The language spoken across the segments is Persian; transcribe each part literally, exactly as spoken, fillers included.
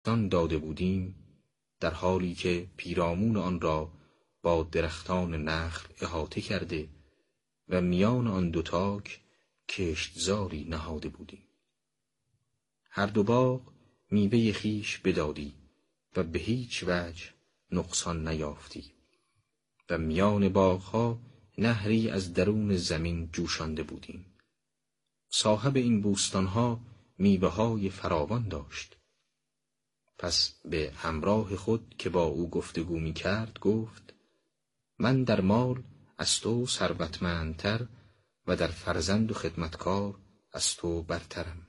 آن داده بودیم، در حالی که پیرامون آن را با درختان نخل احاطه کرده و میان آن دو تاک کشتزاری نهاده بودیم. هر دو باغ میوه خویش بدادی و به هیچ وجه نقصان نیافتی و میان باغها نهری از درون زمین جوشانده بودیم. صاحب این بوستانها میوه‌های فراوان داشت. پس به همراه خود که با او گفتگو می کرد گفت: من در مال از تو ثروتمندتر و در فرزند و خدمتکار از تو برترم.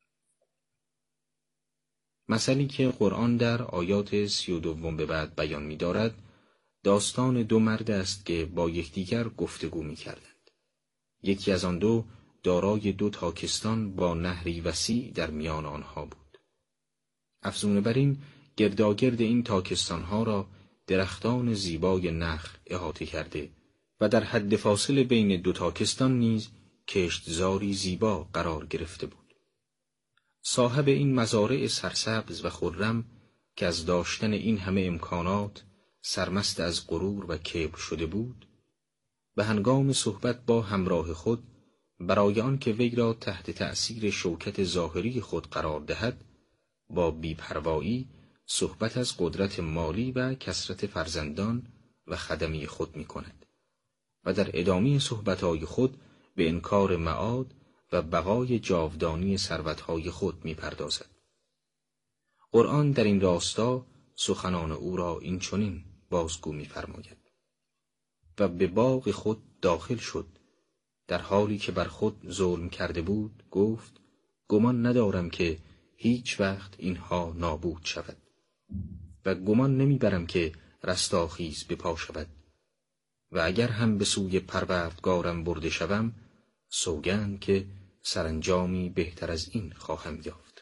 مثلی که قرآن در آیات سی و دوم به بعد بیان می دارد داستان دو مرد است که با یکدیگر گفتگو می کردند. یکی از آن دو دارای دو تاکستان با نهری وسیع در میان آنها بود. افزون بر این گرداگرد این تاکستانها را درختان زیبای نخل احاطه کرده و در حد فاصله بین دو تاکستان نیز کشتزاری زیبا قرار گرفته بود. صاحب این مزارع سرسبز و خرم که از داشتن این همه امکانات سرمست از غرور و کبر شده بود، به هنگام صحبت با همراه خود برای آن که وی را تحت تأثیر شوکت ظاهری خود قرار دهد، با بی‌پروایی صحبت از قدرت مالی و کثرت فرزندان و خدمی خود می کند و در ادامه صحبتهای خود به انکار معاد و بقای جاودانی ثروتهای خود می پردازد. قرآن در این راستا سخنان او را این چنین بازگو می فرماید: و به باغ خود داخل شد، در حالی که بر خود ظلم کرده بود گفت: گمان ندارم که هیچ وقت اینها نابود شود و گمان نمیبرم که رستاخیز به پا شود و اگر هم به سوی پروردگارم برده شوم سوگند که سرانجامی بهتر از این خواهم یافت.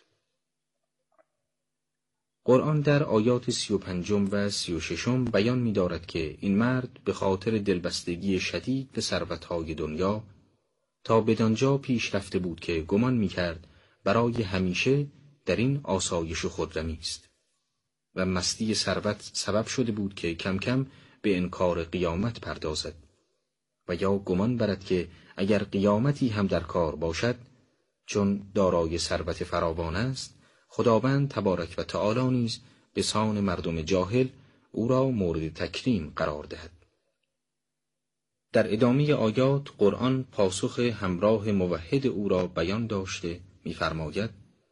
قرآن در آیات سی و پنجم و سی و ششم بیان می دارد که این مرد به خاطر دلبستگی شدید به ثروتهای دنیا تا بدانجا پیش رفته بود که گمان می کرد برای همیشه در این آسایش و خرمی است و مستی ثروت سبب شده بود که کم کم به انکار قیامت پردازد و یا گمان برد که اگر قیامتی هم در کار باشد، چون دارای ثروت فراوان است، خداوند تبارک و تعالی نیز به سان مردم جاهل او را مورد تکریم قرار دهد. در ادامه آیات قرآن پاسخ همراه موحد او را بیان داشته می‌فرماید: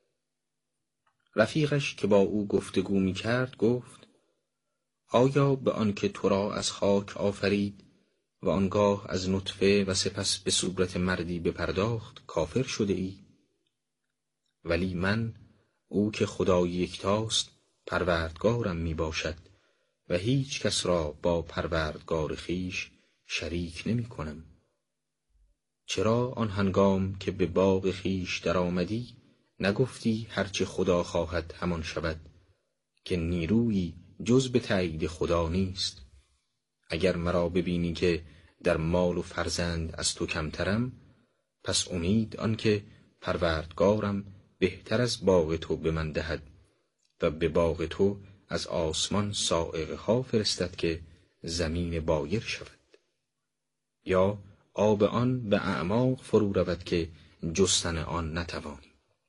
رفیقش که با او گفتگو می کرد گفت: آیا به آن که تو را از خاک آفرید و آنگاه از نطفه و سپس به صورت مردی بپرداخت کافر شده ای؟ ولی من، او که خدای یکتاست، پروردگارم می باشد و هیچ کس را با پروردگار خویش شریک نمی کنم. چرا آن هنگام که به باغ خویش در آمدی نگفتی هرچه خدا خواهد همان شود، که نیرویی جز به تأیید خدا نیست؟ اگر مرا ببینی که در مال و فرزند از تو کمترم، پس امید آن که پروردگارم بهتر از باغ تو به من دهد و به باغ تو از آسمان صاعقه ها فرستد که زمین بایر شود، یا آب آن به اعماق فرو رود که جستن آن نتوانی.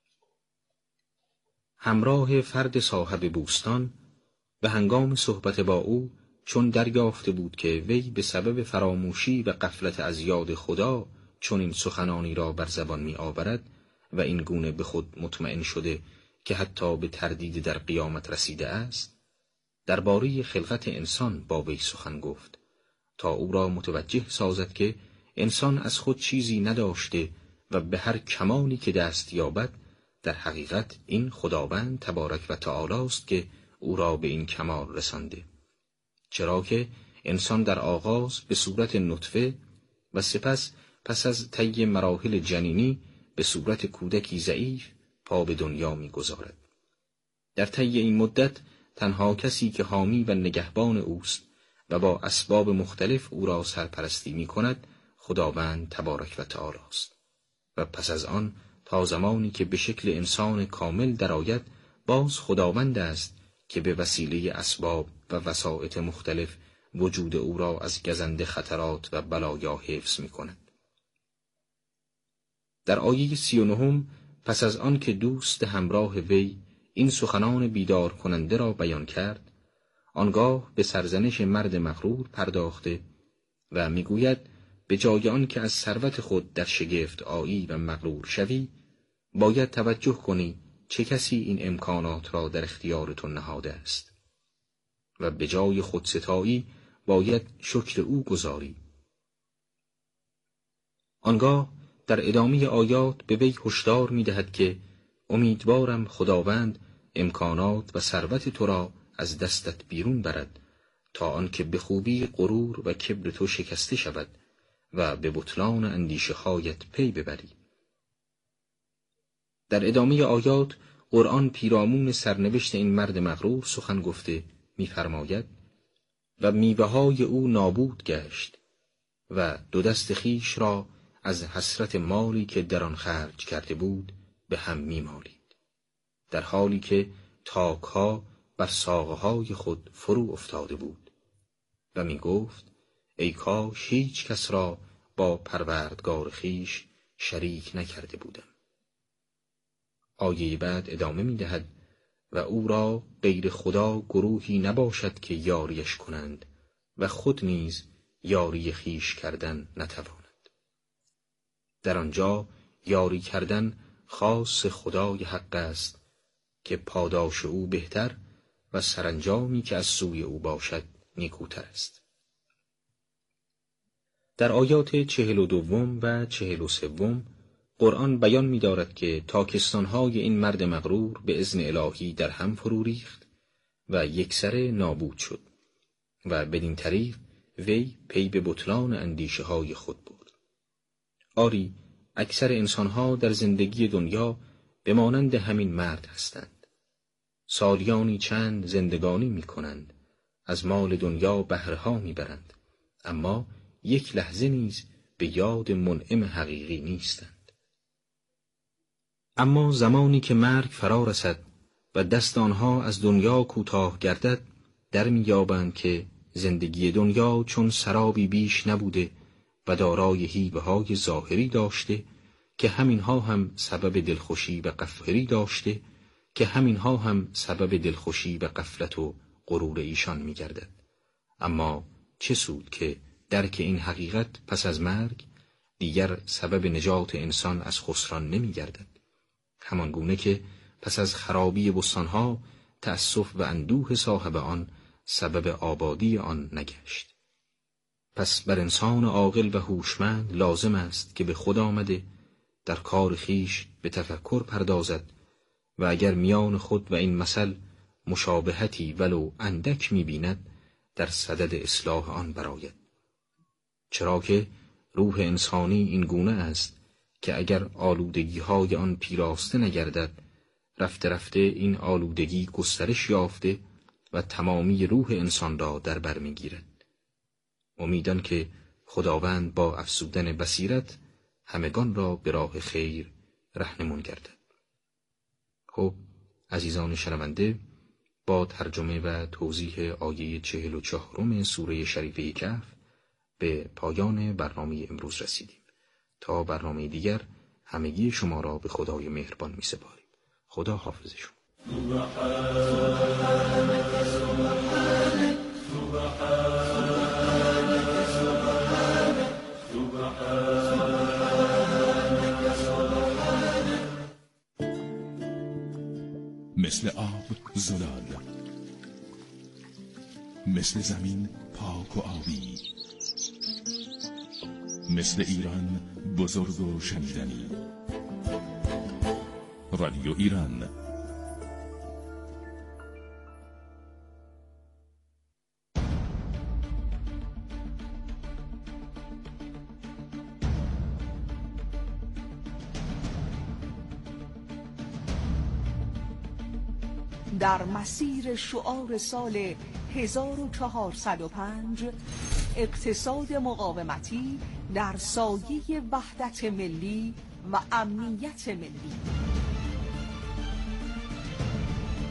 همراه فرد صاحب بوستان به هنگام صحبت با او چون دریافته بود که وی به سبب فراموشی و غفلت از یاد خدا چون این سخنانی را بر زبان می آورد و این گونه به خود مطمئن شده که حتی به تردید در قیامت رسیده است، درباره خلقت انسان با وی سخن گفت تا او را متوجه سازد که انسان از خود چیزی نداشته و به هر کمالی که دست یابد در حقیقت این خداوند تبارک و تعالی است که او را به این کمال رسانده، چرا که انسان در آغاز به صورت نطفه و سپس پس از طی مراحل جنینی به صورت کودکی ضعیف پا به دنیا می گذارد. در طی این مدت تنها کسی که حامی و نگهبان اوست و با اسباب مختلف او را سرپرستی می کند خداوند تبارک و تعالی است و پس از آن تا زمانی که به شکل انسان کامل درآید باز خداوند است که به وسیله اسباب و وسائط مختلف وجود او را از گزنده خطرات و بلایا حفظ می کند. در آیه سی و نهم پس از آن که دوست همراه وی این سخنان بیدار کننده را بیان کرد، آنگاه به سرزنش مرد مغرور پرداخته و میگوید به جای آن که از ثروت خود در شگفت آیی و مغرور شوی، باید توجه کنی چه کسی این امکانات را در اختیار تو نهاده است و به جای خودستایی باید شکر او گزاری. آنگاه در ادامه آیات به وی هشدار می‌دهد که امیدوارم خداوند امکانات و ثروت تو را از دستت بیرون برد تا آنکه به خوبی غرور و کبر تو شکسته شود و به بطلان اندیشه هایت پی ببری. در ادامه آیات قرآن پیرامون سرنوشت این مرد مغرور سخن گفته می‌فرماید و میوه‌های او نابود گشت و دو دست خیش را از حسرت مالی که در آن خرج کرده بود به هم می‌مالید، در حالی که تاک‌ها بر ساقه‌های خود فرو افتاده بود و می‌گفت ای کاش هیچ کس را با پروردگار خیش شریک نکرده بودم. آیه بعد ادامه می‌دهد و او را غیر خدا گروهی نباشد که یاریش کنند و خود نیز یاری خیش کردن نتواند. در آنجا یاری کردن خاص خدای حق است که پاداش او بهتر و سرانجامی که از سوی او باشد نیکوتر است. در آیات چهل و دوم و چهل و سوم قرآن بیان می دارد که تاکستانهای این مرد مغرور به اذن الهی در هم فرو ریخت و یکسره نابود شد و بدین طریق وی پی به بطلان اندیشه های خود برد. آری اکثر انسانها در زندگی دنیا به مانند همین مرد هستند. سالیانی چند زندگانی می کنند، از مال دنیا بهره‌ها می برند، اما یک لحظه نیز به یاد منعم حقیقی نیستند. اما زمانی که مرگ فرا رسد و دست آنها از دنیا کوتاه گردد، در می‌یابند که زندگی دنیا چون سرابی بیش نبوده و دارای هیبه‌های ظاهری داشته که همینها هم سبب دلخوشی و غفلتی داشته که همینها هم سبب دلخوشی و غفلت و غرور ایشان می‌گردد. اما چه سود که درک این حقیقت پس از مرگ دیگر سبب نجات انسان از خسران نمی‌گردد، همان گونه که پس از خرابی بستانها تأسف و اندوه صاحب آن سبب آبادی آن نگشت. پس بر انسان عاقل و هوشمند لازم است که به خود آمده در کار خیش به تفکر پردازد و اگر میان خود و این مثل مشابهتی ولو اندک می‌بیند در صدد اصلاح آن برآید، چرا که روح انسانی این گونه است که اگر آلودگی‌های آن پیراسته نگردد، رفته رفته این آلودگی گسترش یافته و تمامی روح انسان را در بر می‌گیرد. امیدان که خداوند با افزودن بصیرت همگان را به راه خیر رهنمون گردد. خب عزیزان شنونده، با ترجمه و توضیح آیه چهل و چهارم سوره شریفه کهف به پایان برنامه امروز رسیدیم. تا برنامه دیگر همگی شما را به خدای مهربان می سپاریم. خدا حافظ شما. مثل آب زلال، مثل زمین پاک و آبی، مثل ایران بزرگ و شنیدنی. رادیو ایران. در مسیر شعار سال هزار و چهارصد و پنج اقتصاد مقاومتی در سایه وحدت ملی و امنیت ملی.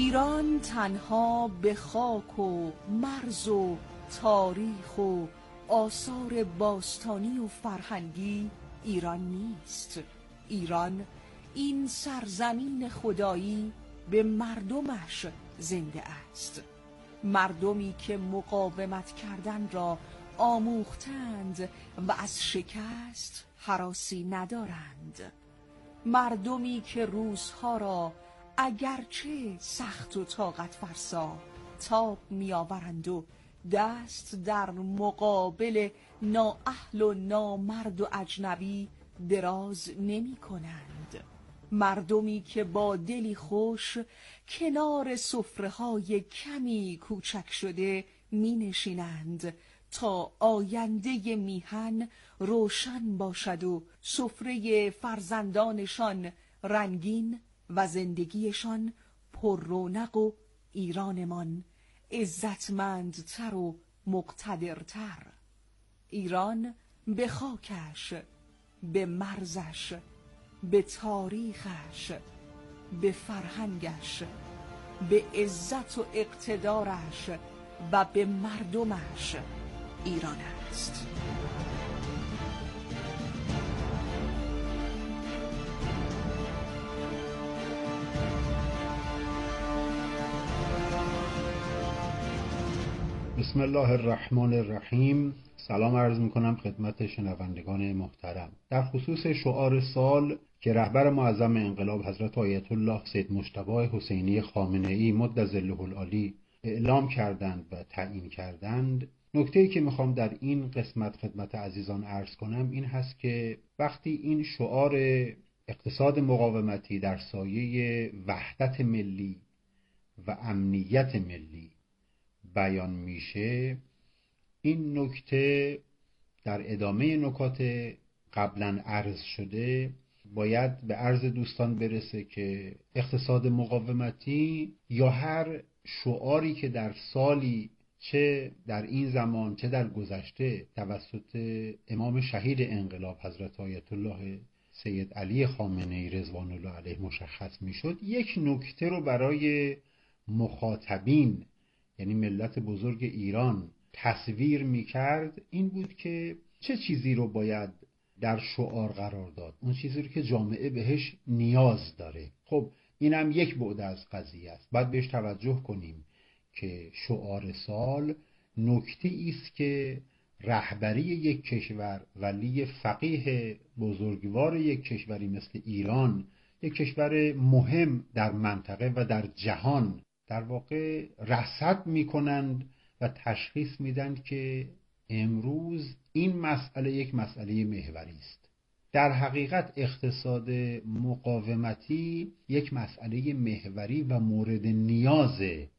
ایران تنها به خاک و مرز و تاریخ و آثار باستانی و فرهنگی ایران نیست. ایران این سرزمین خدایی به مردمش زنده است، مردمی که مقاومت کردن را آموختند و از شکست هراسی ندارند، مردمی که روزها را اگرچه سخت و طاقت فرسا تاب میآورند و دست در مقابل نااهل و نامرد و اجنبی دراز نمی کنند، مردمی که با دلی خوش کنار سفره‌های کمی کوچک شده می نشینند تا آینده میهن روشن باشد و سفره فرزندانشان رنگین و زندگیشان پر رونق و ایرانمان عزتمندتر و مقتدرتر. ایران به خاکش، به مرزش، به تاریخش، به فرهنگش، به عزت و اقتدارش و به مردمش ایران است. بسم الله الرحمن الرحیم. سلام عرض میکنم خدمت شنوندگان محترم. در خصوص شعار سال که رهبر معظم انقلاب حضرت آیت الله سید مجتبی حسینی خامنه‌ای مد ظله العالی اعلام کردند و تعیین کردند، نکته‌ای که میخوام در این قسمت خدمت عزیزان عرض کنم این هست که وقتی این شعار اقتصاد مقاومتی در سایه وحدت ملی و امنیت ملی بیان میشه، این نکته در ادامه نکات قبلا عرض شده باید به عرض دوستان برسه که اقتصاد مقاومتی یا هر شعاری که در سالی چه در این زمان چه در گذشته توسط امام شهید انقلاب حضرت آیت الله سید علی خامنه‌ای رضوان الله علیه مشخص میشد، یک نکته رو برای مخاطبین یعنی ملت بزرگ ایران تصویر میکرد، این بود که چه چیزی رو باید در شعار قرار داد، اون چیزی رو که جامعه بهش نیاز داره. خب اینم یک بعد از قضیه است، باید بهش توجه کنیم که شعار سال نکته است که رهبری یک کشور، ولی فقیه بزرگوار یک کشوری مثل ایران، یک کشور مهم در منطقه و در جهان، در واقع رصد میکنند و تشخیص میدن که امروز این مسئله یک مسئله محوری است. در حقیقت اقتصاد مقاومتی یک مسئله محوری و مورد نیاز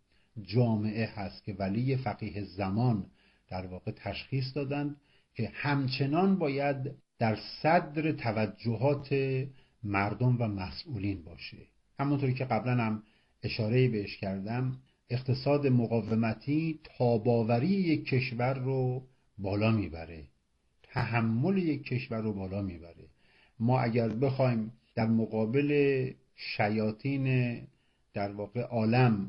جامعه هست که ولی فقیه زمان در واقع تشخیص دادند که همچنان باید در صدر توجهات مردم و مسئولین باشه. همونطوری که قبلا هم اشاره بهش کردم، اقتصاد مقاومتی تاباوری یک کشور رو بالا میبره، تحمل یک کشور رو بالا میبره. ما اگر بخوایم در مقابل شیاطین در واقع عالم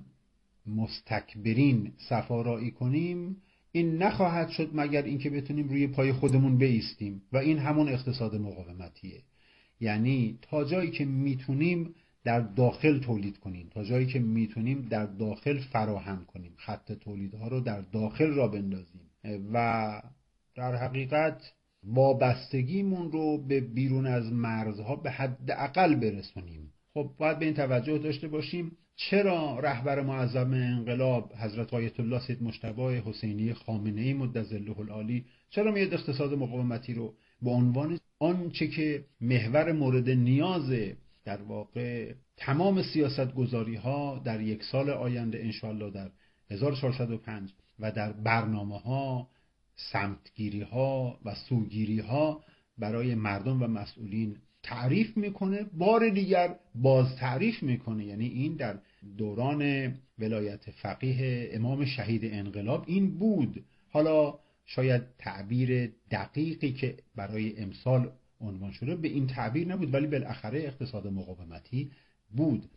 مستکبرین صفارایی کنیم، این نخواهد شد مگر اینکه بتونیم روی پای خودمون بایستیم و این همون اقتصاد مقاومتیه. یعنی تا جایی که میتونیم در داخل تولید کنیم، تا جایی که میتونیم در داخل فراهم کنیم، خط تولیدها رو در داخل را بندازیم و در حقیقت وابستگیمون رو به بیرون از مرزها به حد اقل برسونیم. خب باید به این توجه داشته باشیم چرا رهبر معظم انقلاب حضرت آیت الله سید مجتبی حسینی خامنه‌ای مد ظله العالی چرا میاد اقتصاد مقاومتی رو به عنوان آنچه که محور مورد نیاز در واقع تمام سیاست گذاری ها در یک سال آینده انشاءالله در هزار و چهارصد و پنج و در برنامه ها، سمتگیری ها و سوگیری ها برای مردم و مسئولین تعریف میکنه، بار دیگر باز تعریف میکنه. یعنی این در دوران ولایت فقیه امام شهید انقلاب این بود. حالا شاید تعبیر دقیقی که برای امسال عنوان شده به این تعبیر نبود، ولی بالاخره اقتصاد مقاومتی بود.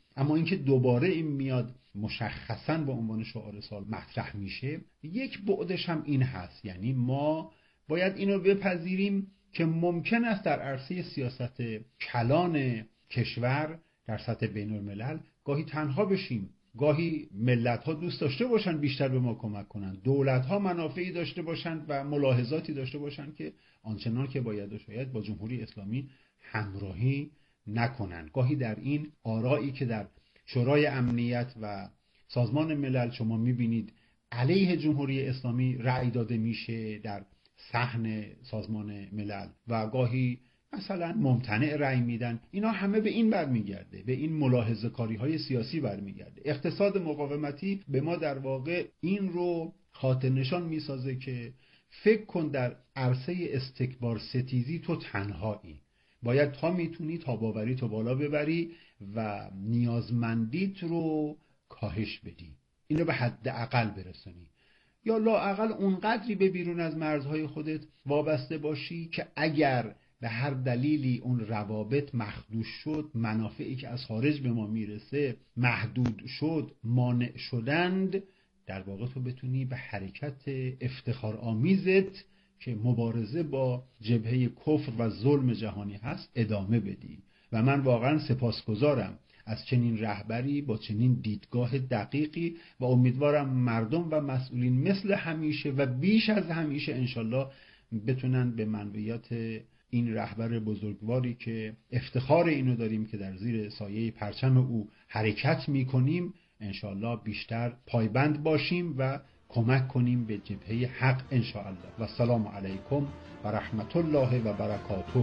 اما اینکه دوباره این میاد مشخصاً به عنوان شعار سال مطرح میشه، یک بعدش هم این هست، یعنی ما باید اینو بپذیریم که ممکن است در عرصه سیاست کلان کشور در سطح بین الملل گاهی تنها بشیم، گاهی ملت ها دوست داشته باشن بیشتر به ما کمک کنن، دولت ها منافعی داشته باشن و ملاحظاتی داشته باشن که آنچنان که باید و شاید با جمهوری اسلامی همراهی نکنن. گاهی در این آرایی که در شورای امنیت و سازمان ملل شما میبینید علیه جمهوری اسلامی رأی داده میشه در صحن سازمان ملل و گاهی مثلا ممتنع رأی میدن، اینا همه به این برمیگرده، به این ملاحظه کاری های سیاسی برمیگرده. اقتصاد مقاومتی به ما در واقع این رو خاطر نشان میسازه که فکر کن در عرصه استکبار ستیزی تو تنهایی، باید تا میتونی تاباوری تو بالا ببری و نیازمندیت رو کاهش بدی، اینو به حد اقل برسونی، یا لااقل اونقدری به بیرون از مرزهای خودت وابسته باشی که اگر به هر دلیلی اون روابط مخدوش شد، منافعی که از خارج به ما میرسه محدود شد، مانع شدند، در واقع تو بتونی به حرکت افتخار آمیزت که مبارزه با جبهه کفر و ظلم جهانی هست ادامه بدی. و من واقعا سپاسگزارم از چنین رهبری با چنین دیدگاه دقیقی و امیدوارم مردم و مسئولین مثل همیشه و بیش از همیشه انشالله بتونن به منویات این رهبر بزرگواری که افتخار اینو داریم که در زیر سایه پرچم او حرکت میکنیم انشالله بیشتر پایبند باشیم و کمک کنیم به جبهه حق انشاءالله. و السلام علیکم و رحمت الله و برکاته.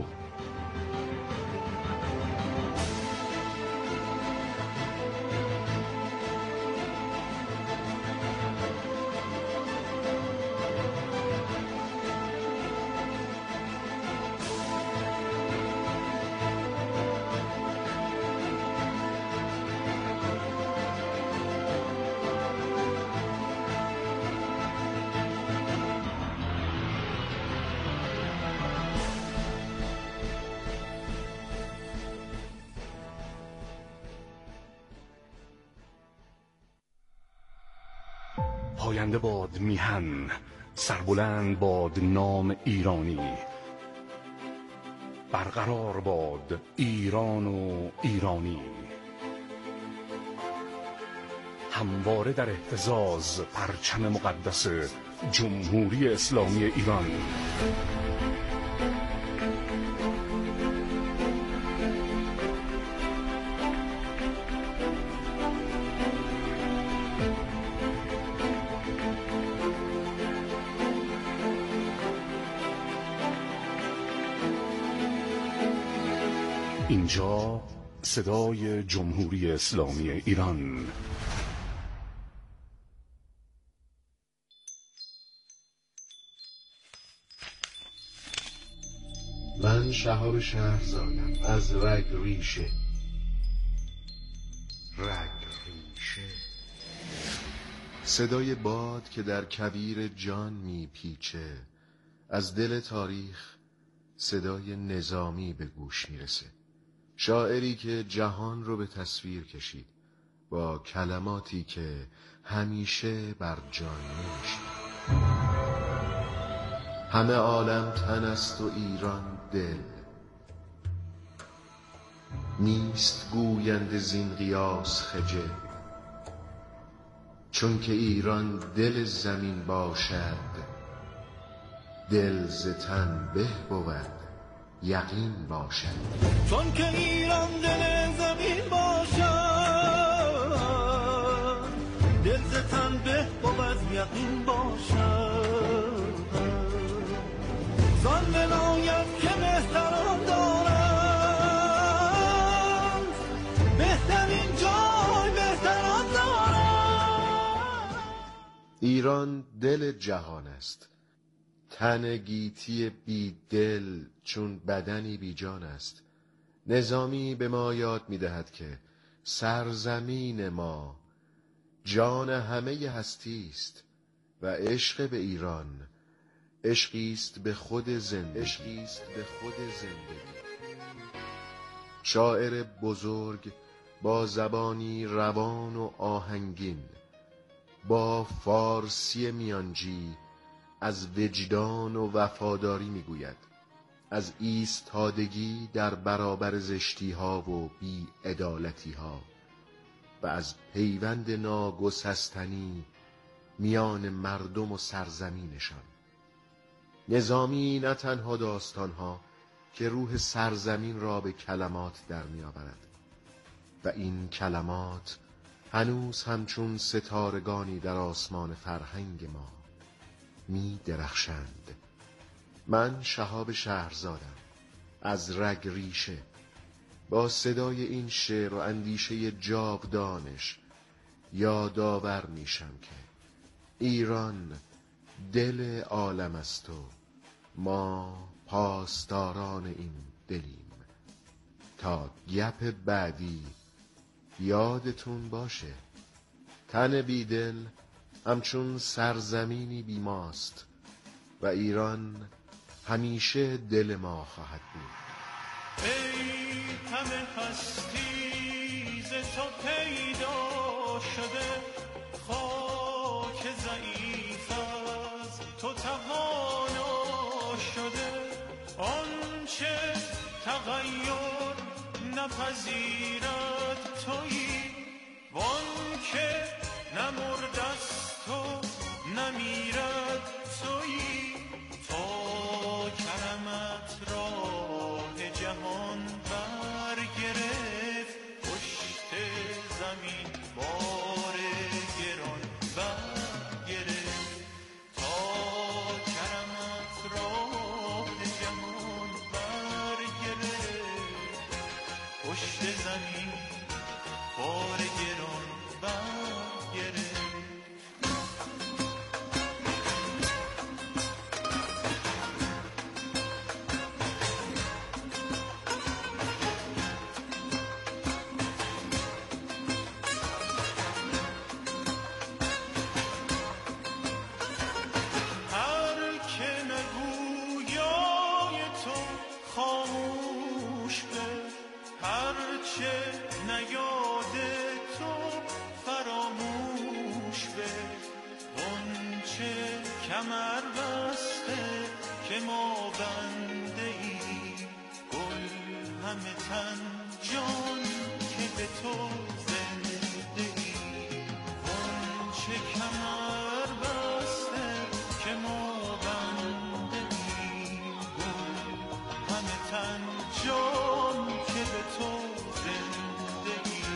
پاینده باد میهن، سربلند باد نام ایرانی، برقرار باد ایران و ایرانی، همواره در اهتزاز پرچم مقدس جمهوری اسلامی ایران. اینجا صدای جمهوری اسلامی ایران. من شهاب شهرزادم از رگ ریشه. رگ ریشه، صدای باد که در کویر جان میپیچه، از دل تاریخ صدای نظامی به گوش میرسه. شاعری که جهان رو به تصویر کشید با کلماتی که همیشه بر جان می‌نشیند. همه عالم تن است و ایران دل، نیست گویند زین قیاس خجل. چون که ایران دل زمین باشد، دل ز تن به بود یقین باشد. چون که ایران دل زمین باشد، دل ز تن به بود یقین باشد. زان ولایت که مهتران دارند، بهترین جای مهتران دارند. ایران دل جهان است، تن گیتی بی دل چون بدنی بی جان است. نظامی به ما یاد می دهد که سرزمین ما جان همه هستی است و عشق به ایران عشقی است به خود زندگی. عشقی است به خود زندگی. شاعر بزرگ با زبانی روان و آهنگین، با فارسی میانجی از وجدان و وفاداری میگوید، از ایستادگی در برابر زشتی ها و بی عدالتی ها و از پیوند ناگسستنی میان مردم و سرزمینشان. نظامی نه تنها داستانها که روح سرزمین را به کلمات در می آورد و این کلمات هنوز همچون ستارگانی در آسمان فرهنگ ما می درخشند. من شهاب شهرزادم از رگ ریشه، با صدای این شعر و اندیشه جاودانش یادآور میشم که ایران دل عالم است و ما پاسداران این دلیم. تا گپ بعدی یادتون باشه تن بیدل همچون سرزمینی بی ماست و ایران همیشه دل ما خواهد بود. ای همه هستی ز تو پیدا شده، خاک ضعیف از تو توانا شده. آنچه تغییر نپذیرد تویی، وانکه نمردست و نمیرد تویی. تا کرمت راه جهان برگرفت، پشت زمین بار گران برگرفت. تا کرمت راه جهان برگرفت، پشت زمین بار گران برگرفت. کمر بسته که ما بنده ای، گل همه تن جان که به تو زنده ای. اون چه کمر بسته که ما بنده ای، گل همه تن جان که به تو زنده ای.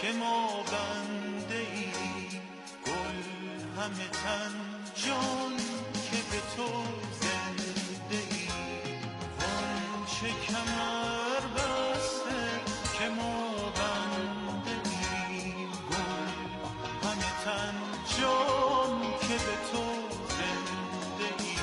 که ما بنده ای، گل همه تن جان که به تو زنده ای. وان چه کمر بسته که ما بنده ای، گل همه تن جان که به تو زنده ای.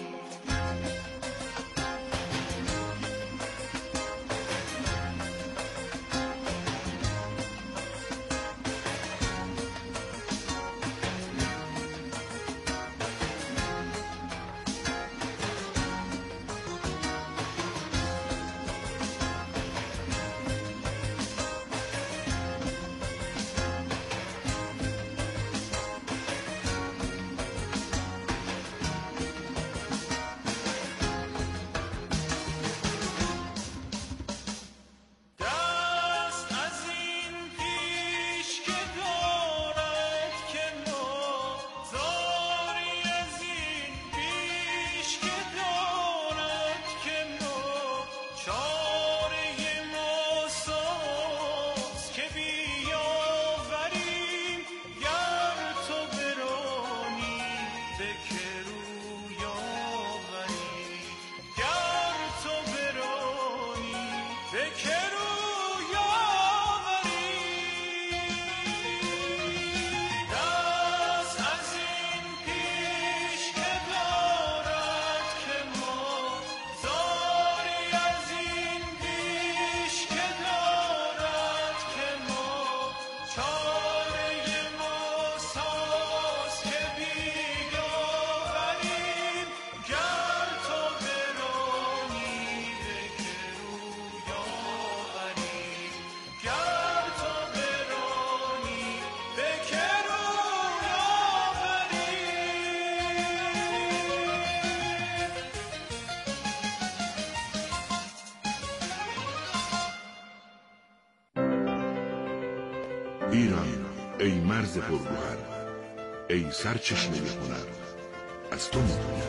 ایران ای مرز پرگوهر، ای سرچشمه هنر، از تو می‌دونم.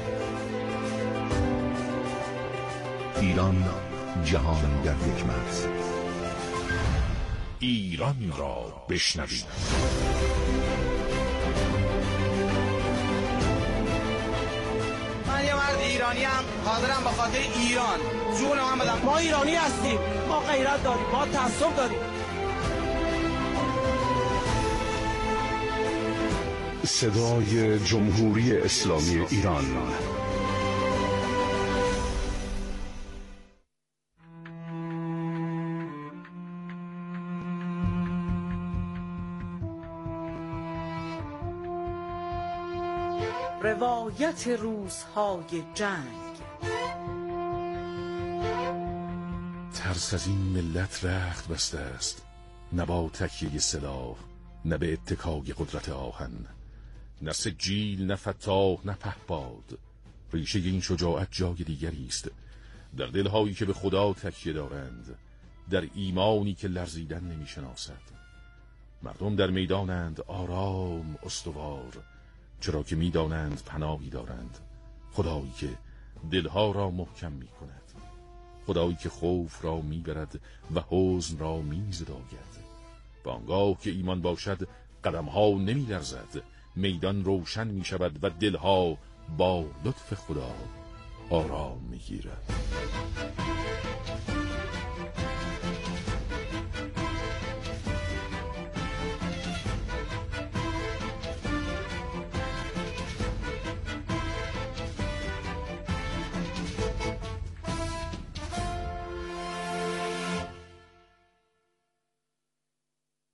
ایران جهان در یک مرز. ایران را بشنوید. من یه مرد ایرانی ام، حاضرم به خاطر ایران جون من بدم. ما ایرانی هستیم، ما غیرت داریم، ما تعصب داریم. صدای جمهوری اسلامی ایران. روایت روزهای جنگ. ترس از این ملت رخت بسته است، نه با تکیه سلاح، نه به اتکای قدرت آهن، نه سجیل، نه فتاح، نه پهپاد. ریشه این شجاعت جای دیگری است، در دلهایی که به خدا تکیه دارند، در ایمانی که لرزیدن نمی شناسد. مردم در میدانند آرام استوار، چرا که می دانند پناهی دارند، خدایی که دلها را محکم می کند، خدایی که خوف را می برد و حزن را می زداید. و آنگاه که ایمان باشد قدمها نمی لرزد، میدان روشن می شود و دلها با لطف خدا آرام می گیرد.